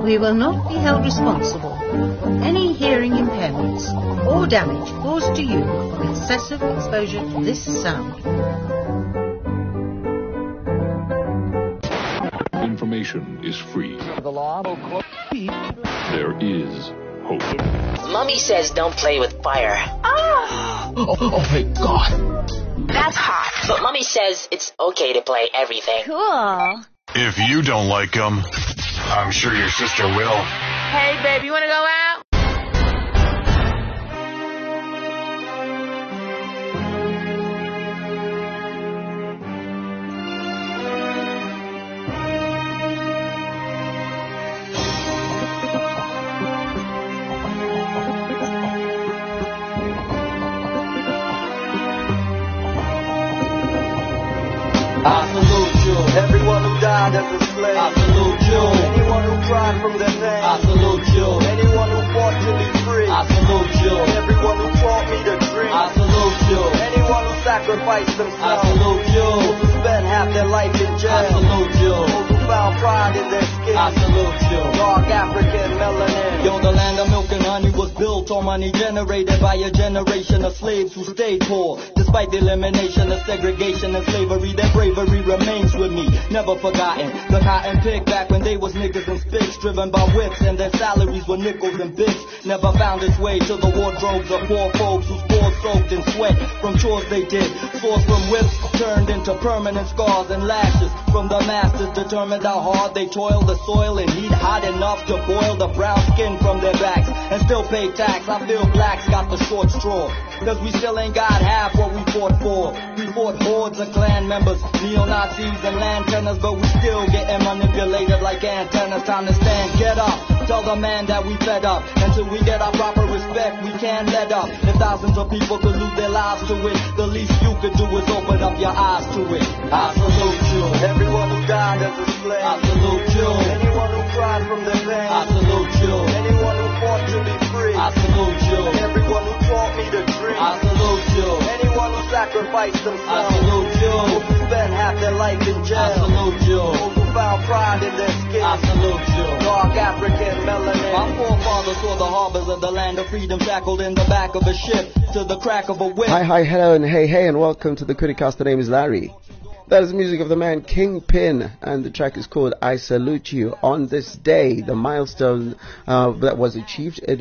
We will not be held responsible for any hearing impairments or damage caused to you from excessive exposure to this sound. Information is free. The law. There is hope. Mommy says don't play with fire. Oh my God. That's hot. But Mommy says it's okay to play everything. Cool. If you don't like them, I'm sure your sister will. Hey, babe, you want to go out? I salute you, everyone who died as a slave. I salute you, anyone who cried from their pain. I salute you, anyone who fought to be free. I salute you, everyone who taught me to dream. I salute you, anyone who sacrificed themselves. I salute you, those who spent half their life in jail. I salute you, those who found pride in their skin. I salute you, dark African melanin. Yo, the land of milk and honey was built on money generated by a generation of slaves who stayed poor. Despite the elimination of segregation and slavery, their bravery remains with me, never forgotten. The cotton picked back when they was niggas and spicks, driven by whips, and their salaries were nickels and bits. Never found its way to the wardrobes of poor folks whose pores soaked in sweat from chores they did. Sourced from whips turned into permanent scars and lashes from the masters, determined how hard they toiled the soil and heat hot enough to boil the brown skin from their backs and still pay tax. I feel blacks got the short straw, cause we still ain't got half what we fought for. We fought hordes of clan members, neo-Nazis and land tenors, but we still getting manipulated like antennas. Time to stand, get up, tell the man that we fed up. Until we get our proper respect, we can't let up. If thousands of people could lose their lives to it, the least you could do is open up your eyes to it. I salute you, everyone who died as a slave. I salute you, anyone who cried from their pain. I salute you, anyone who fought to be free. I salute you, everyone who taught me to dream. I salute you, anyone who sacrificed themselves. I salute you, those who spent half their life in jail. I salute you, those who found pride in their skin. I salute you, dark African melanin. My forefathers saw the harbors of the land of freedom shackled in the back of a ship to the crack of a whip. Hi, hello, and hey, and welcome to the Criticast. The name is Larry. That is the music of the man Kingpin, and the track is called I Salute You. On this day, the milestone that was achieved in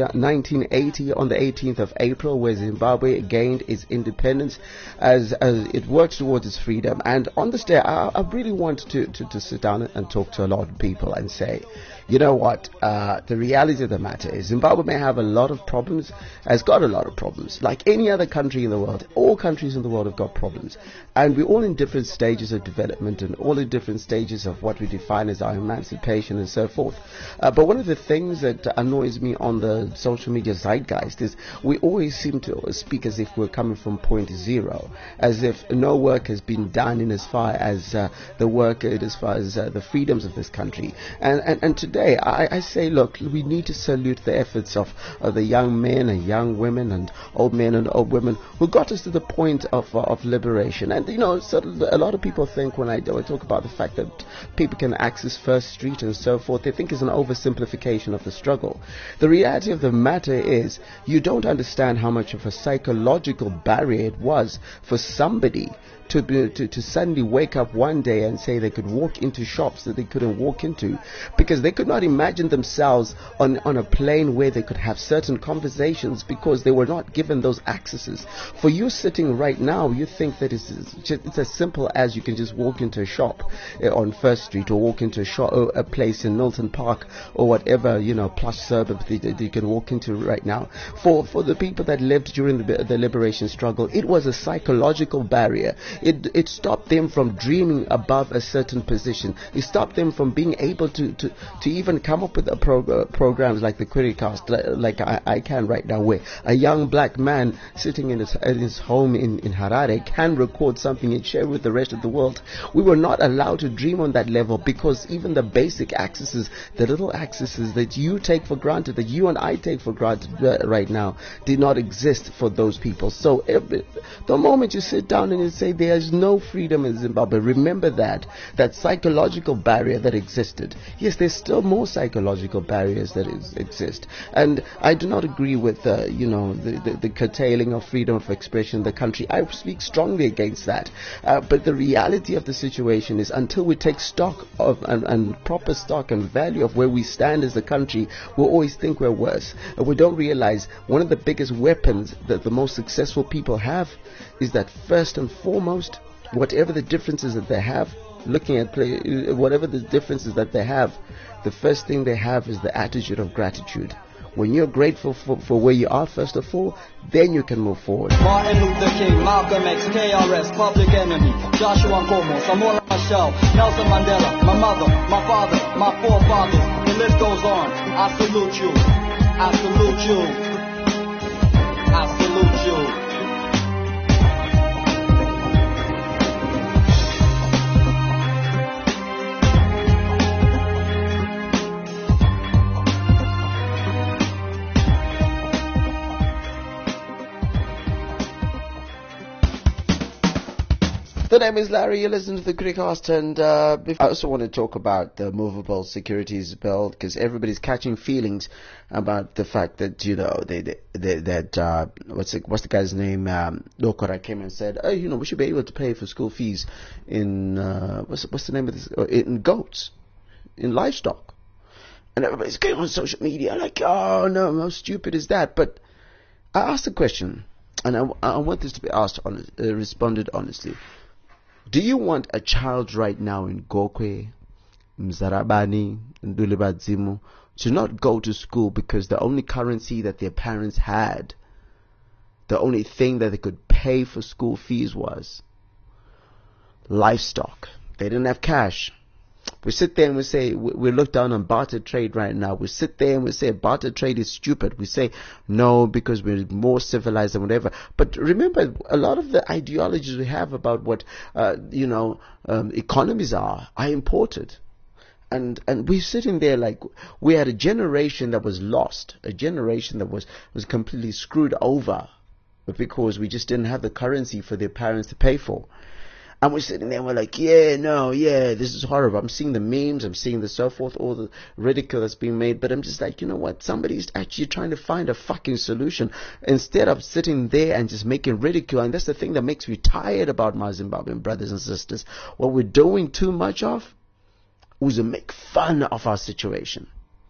1980 on the 18th of April, where Zimbabwe gained its independence as it works towards its freedom. And on this day, I really want to sit down and talk to a lot of people and say, you know what, the reality of the matter is Zimbabwe may have a lot of problems, has got a lot of problems. Like any other country in the world, all countries in the world have got problems. And we're all in different stages of development and all in different stages of what we define as our emancipation and so forth. But one of the things that annoys me on the social media zeitgeist is we always seem to speak as if we're coming from point zero, as if no work has been done in as far as the work, as far as the freedoms of this country. And today I say, look, we need to salute the efforts of the young men and young women and old men and old women who got us to the point of liberation. And you know, so a lot of people think when I talk about the fact that people can access First Street and so forth, they think it's an oversimplification of the struggle. The reality of the matter is you don't understand how much of a psychological barrier it was for somebody to suddenly wake up one day and say they could walk into shops that they couldn't walk into because they could not imagine themselves on a plane where they could have certain conversations because they were not given those accesses. For you sitting right now, you think that it's as simple as you can just walk into a shop on First Street or walk into a shop or a place in Milton Park or whatever, you know, plush suburb that you can walk into right now. For the people that lived during the liberation struggle, it was a psychological barrier. It stopped them from dreaming above a certain position. It stopped them from being able to even come up with programs like the Criticast, like I can right now, where a young black man sitting in his home in Harare can record something and share with the rest of the world. We were not allowed to dream on that level because even the basic accesses, the little accesses that you take for granted, that you and I take for granted right now, did not exist for those people. So the moment you sit down and you say there is no freedom in Zimbabwe, remember that psychological barrier that existed. Yes, there's still more psychological barriers that exist. And I do not agree with the curtailing of freedom of expression in the country. I speak strongly against that. But the reality of the situation is, until we take stock of and proper stock and value of where we stand as a country, we'll always think we're worse. And we don't realize one of the biggest weapons that the most successful people have is that, first and foremost, whatever the differences that they have, whatever the differences that they have, the first thing they have is the attitude of gratitude. When you're grateful for where you are, first of all, then you can move forward. Martin Luther King, Malcolm X, KRS, Public Enemy, Joshua Nkomo, Samora Machel, Nelson Mandela, my mother, my father, my forefathers. The list goes on. I salute you. I salute you. I salute you. The name is Larry, you listen to the Criticast, and I also want to talk about the Movable Securities Bill, because everybody's catching feelings about the fact that, what's the guy's name, Lokora came and said, we should be able to pay for school fees in, what's the name of this, in goats, in livestock. And everybody's going on social media like, oh no, how stupid is that? But I asked a question, and I want this to be responded honestly. Do you want a child right now in Gokwe, Mzarabani, Ndulibadzimu to not go to school because the only currency that their parents had, the only thing that they could pay for school fees was livestock? They didn't have cash. We sit there and we say, we look down on barter trade right now. We sit there and we say barter trade is stupid. We say no because we're more civilized and whatever. But remember, a lot of the ideologies we have about what economies are imported. And we're sitting there like we had a generation that was lost, a generation that was completely screwed over because we just didn't have the currency for their parents to pay for. And we're sitting there and we're like, this is horrible. I'm seeing the memes, I'm seeing the so forth, all the ridicule that's being made. But I'm just like, you know what? Somebody's actually trying to find a fucking solution instead of sitting there and just making ridicule. And that's the thing that makes me tired about my Zimbabwean brothers and sisters. What we're doing too much of is to make fun of our situation.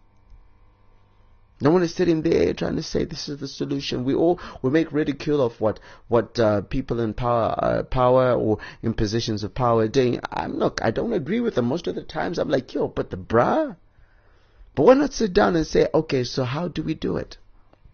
No one is sitting there trying to say this is the solution. We make ridicule of what people in power or in positions of power are doing. I don't agree with them most of the times. I'm like, but but why not sit down and say, okay, so how do we do it?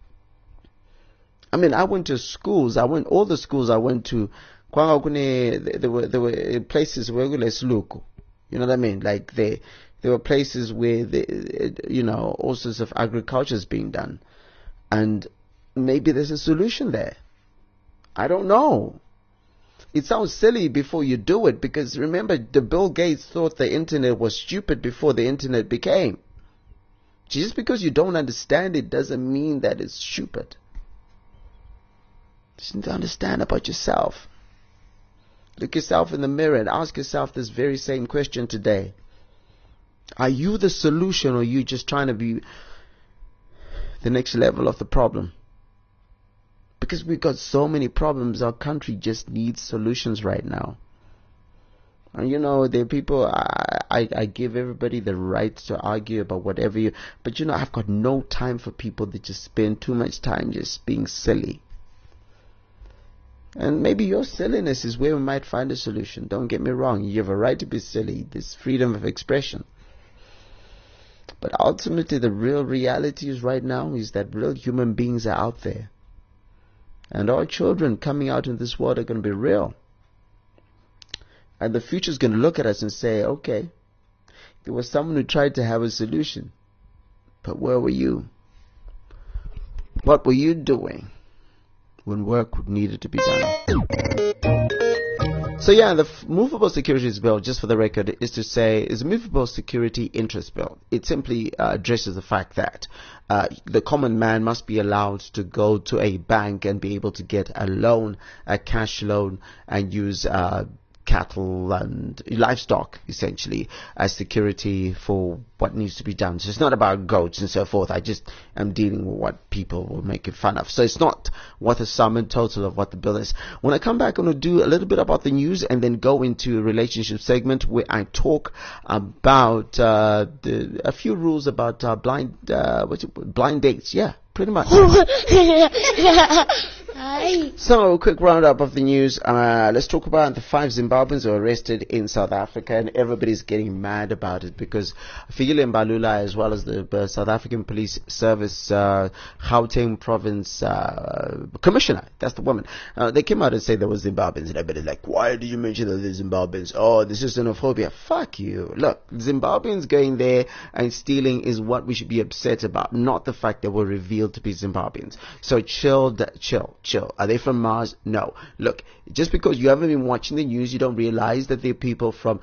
I mean, I went to schools. All the schools I went to. There were places where we look. You know what I mean? Like there were places where, all sorts of agriculture is being done. And maybe there's a solution there. I don't know. It sounds silly before you do it, because remember, the Bill Gates thought the internet was stupid before the internet became. Just because you don't understand it doesn't mean that it's stupid. You just need to understand about yourself. Look yourself in the mirror and ask yourself this very same question today. Are you the solution, or are you just trying to be the next level of the problem? Because we've got so many problems, our country just needs solutions right now. And there are people, I give everybody the right to argue about whatever but I've got no time for people that just spend too much time just being silly. And maybe your silliness is where we might find a solution. Don't get me wrong, you have a right to be silly. There's freedom of expression. But ultimately, the real reality is right now is that real human beings are out there. And our children coming out in this world are going to be real. And the future is going to look at us and say, okay, there was someone who tried to have a solution. But where were you? What were you doing when work needed to be done? So yeah, the movable securities bill, just for the record, is a movable security interest bill. It simply addresses the fact that the common man must be allowed to go to a bank and be able to get a loan, a cash loan, and use cattle and livestock essentially as security for what needs to be done. So it's not about goats and so forth. I just am dealing with what people will make it fun of. So it's not what the sum and total of what the bill is. When I come back, I'm going to do a little bit about the news and then go into a relationship segment where I talk about a few rules about blind dates. Yeah, pretty much. So, quick roundup of the news. Let's talk about the 5 Zimbabweans who were arrested in South Africa, and everybody's getting mad about it because Fikile Mbalula, as well as the South African Police Service Gauteng Province Commissioner, that's the woman, they came out and said there were Zimbabweans, and everybody's like, why do you mention that there's Zimbabweans? Oh, this is xenophobia. Fuck you. Look, Zimbabweans going there and stealing is what we should be upset about, not the fact that we're revealed to be Zimbabweans. So chill. Are they from Mars? No. Look, just because you haven't been watching the news, you don't realize that there are people from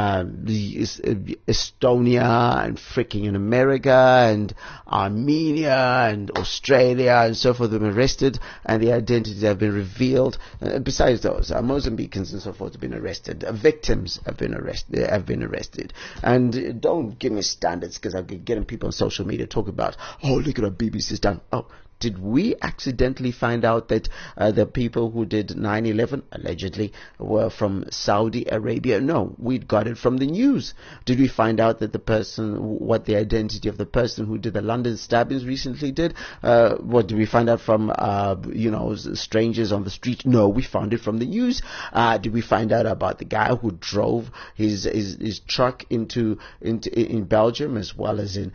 Estonia and freaking in America and Armenia and Australia and so forth have been arrested, and their identities have been revealed. Besides those, Mozambicans and so forth have been arrested. Victims have been arrested. And don't give me standards, because I'm getting people on social media talk about, oh, look at what BBC's done. Oh, did we accidentally find out that the people who did 9/11 allegedly were from Saudi Arabia? No, we got it from the news. Did we find out that what the identity of the person who did the London stabbings recently did? What did we find out from strangers on the street? No, we found it from the news. Did we find out about the guy who drove his truck in Belgium, as well as in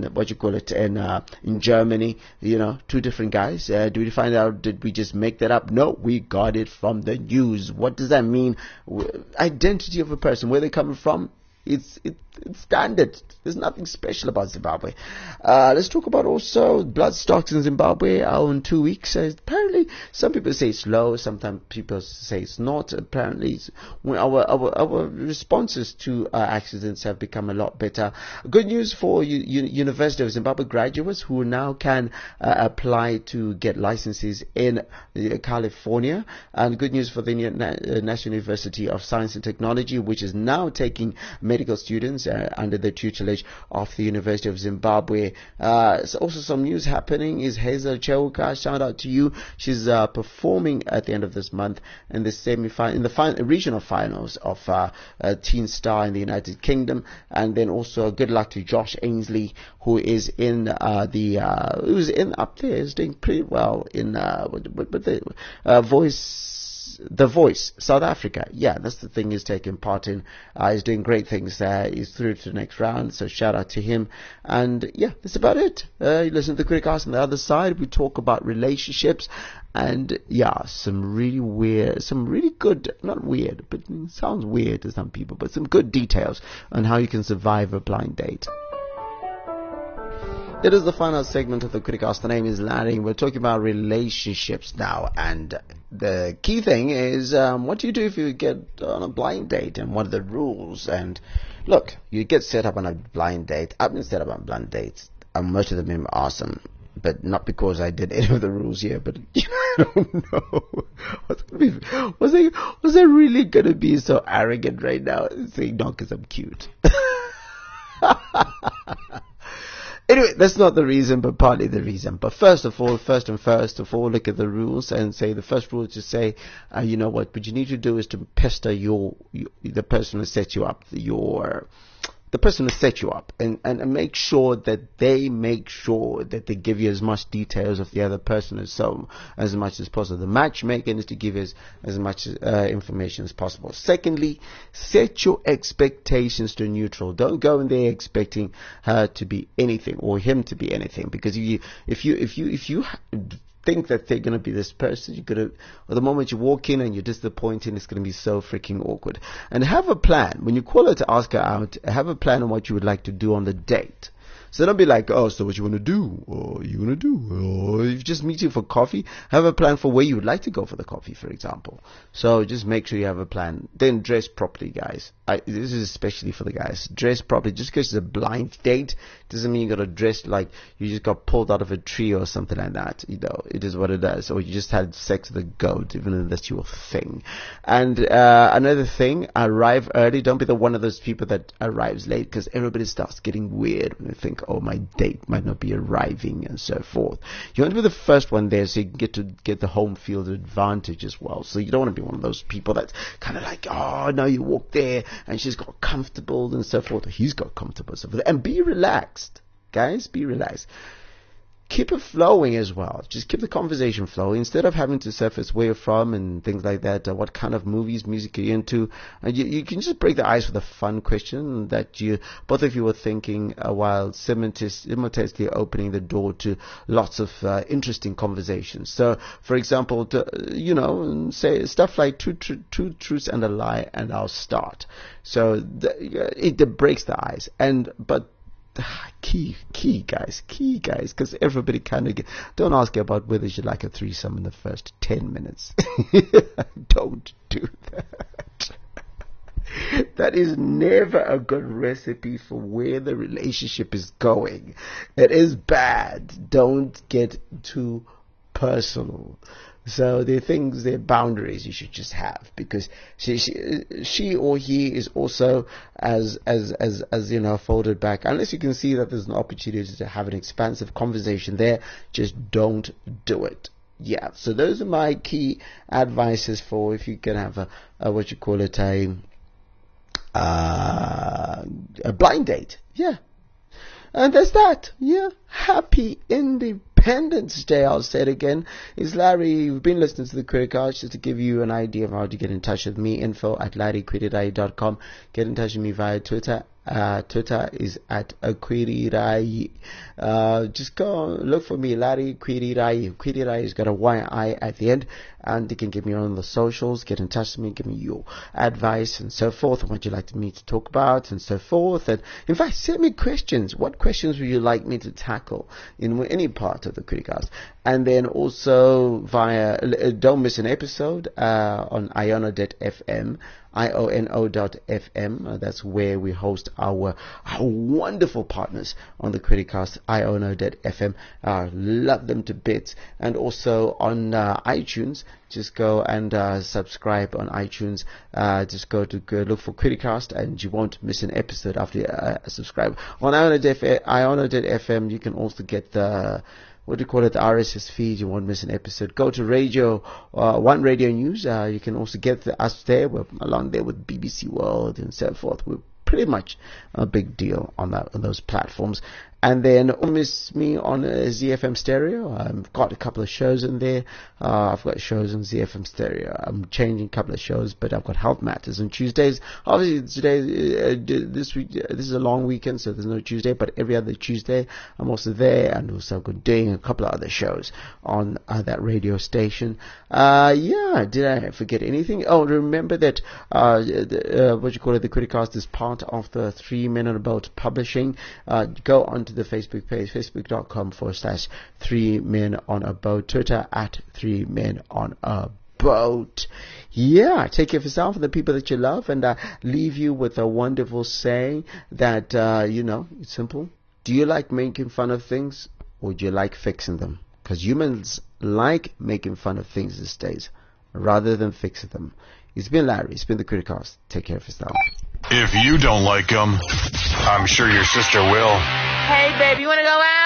Germany? Two different guys. Did we find out? Did we just make that up? No, we got it from the news. What does that mean? Identity of a person, where they're coming from, it's standard. There's nothing special about Zimbabwe. Let's talk about also blood stocks in Zimbabwe in 2 weeks. Apparently, some people say it's low. Sometimes people say it's not. Apparently, our responses to accidents have become a lot better. Good news for University of Zimbabwe graduates who now can apply to get licenses in California. And good news for the National University of Science and Technology, which is now taking medical students under the tutelage of the University of Zimbabwe. Also some news happening is Hazel Cheuka. Shout out to you. She's performing at the end of this month in the regional finals of Teen Star in the United Kingdom. And then also good luck to Josh Ainsley, who is in up there, is doing pretty well in The Voice, South Africa. Yeah, that's the thing he's taking part in. He's doing great things there. He's through to the next round, so shout out to him. And yeah, that's about it. You listen to the Criticast. On the other side, we talk about relationships and some really good, not weird, but it sounds weird to some people, but some good details on how you can survive a blind date. It is the final segment of the Criticast. The name is Larry. We're talking about relationships now, and the key thing is what do you do if you get on a blind date, and what are the rules? And look, you get set up on a blind date. I've been set up on blind dates, and most of them have been awesome, but not because I did any of the rules here, but I don't know. Was I really going to be so arrogant right now and saying no because I'm cute? Anyway, that's not the reason, but partly the reason. But first of all, look at the rules and say the first rule is to say, you know what you need to do is to pester the person who set you up, the person who set you up, and make sure that they give you as much details of the other person as much as possible. The matchmaker is to give you as much information as possible. Secondly, set your expectations to neutral. Don't go in there expecting her to be anything or him to be anything, because if you think that they're going to be this person, the moment you walk in and you're disappointed, it's going to be so freaking awkward. And have a plan. When you call her to ask her out, have a plan on what you would like to do on the date. So don't be like, oh, so what you want to do? Or you want to do? Or if you're just meeting for coffee, have a plan for where you would like to go for the coffee, for example. So just make sure you have a plan. Then dress properly, guys. This is especially for the guys. Dress properly. Just because it's a blind date doesn't mean you got to dress like you just got pulled out of a tree or something like that. You know, it is what it is. Or you just had sex with a goat, even if that's your thing. And another thing, arrive early. Don't be the one of those people that arrives late, because everybody starts getting weird when they think, oh, my date might not be arriving and so forth. You want to be the first one there so you can get the home field advantage as well. So you don't want to be one of those people that's kind of like, oh, no, you walk there and she's got comfortable and so forth, or he's got comfortable and so forth. And be relaxed, guys, be relaxed. Keep it flowing as well. Just keep the conversation flowing instead of having to surface where you're from and things like that. What kind of movies, music are you into? You can just break the ice with a fun question that both of you were thinking while simultaneously opening the door to lots of interesting conversations. So, for example, say stuff like two truths and a lie, and I'll start. So it breaks the ice. But key guys, because everybody kind of don't ask about whether you like a threesome in the first 10 minutes. Don't do that. That is never a good recipe for where the relationship is going. It is bad. Don't get too personal. So there are things, there are boundaries you should just have, because she or he is also as folded back. Unless you can see that there's an opportunity to have an expansive conversation there, just don't do it. Yeah. So those are my key advices for if you can have a blind date. Yeah. And there's that. Yeah. Happy Independence Day, I'll say it again. It's Larry. You've been listening to the Criticast, just to give you an idea of how to get in touch with me. info@larryquirirai.com. Get in touch with me via Twitter. Twitter is at Quirirai. Just go look for me, Larry Quirirai. Quirirai has got a Y-I at the end, and you can get me on the socials. Get in touch with me, give me your advice and so forth, and what you'd like me to talk about and so forth. And in fact, send me questions. What questions would you like me to tackle in any part of the Criticast? And then also via don't miss an episode on iono.fm. iono.fm. That's where we host our wonderful partners on the Criticast. iono.fm. Love them to bits. And also on iTunes. Just go and subscribe on iTunes. Just go look for Criticast, and you won't miss an episode after you subscribe. On iono.fm, you can also get the the RSS feed. You won't miss an episode. Go to One Radio News. You can also get us there. We're along there with BBC World and so forth. We're pretty much a big deal on those platforms. And then don't miss me on ZFM Stereo. I've got a couple of shows in there. I've got shows on ZFM Stereo. I'm changing a couple of shows, but I've got Health Matters on Tuesdays. Obviously, today, this week, this is a long weekend, so there's no Tuesday, but every other Tuesday, I'm also there, and also doing a couple of other shows on that radio station. Did I forget anything? Oh, remember that, the Criticast is part of the 3 Men on a Boat Publishing. Go onto the Facebook page, facebook.com/3 Men on a Boat, Twitter @3 Men on a Boat. Yeah, take care of yourself and the people that you love, and leave you with a wonderful saying that, it's simple. Do you like making fun of things, or do you like fixing them? Because humans like making fun of things these days rather than fixing them. It's been Larry. It's been the Criticast. Take care of yourself. If you don't like them, I'm sure your sister will. Hey, baby, you want to go out?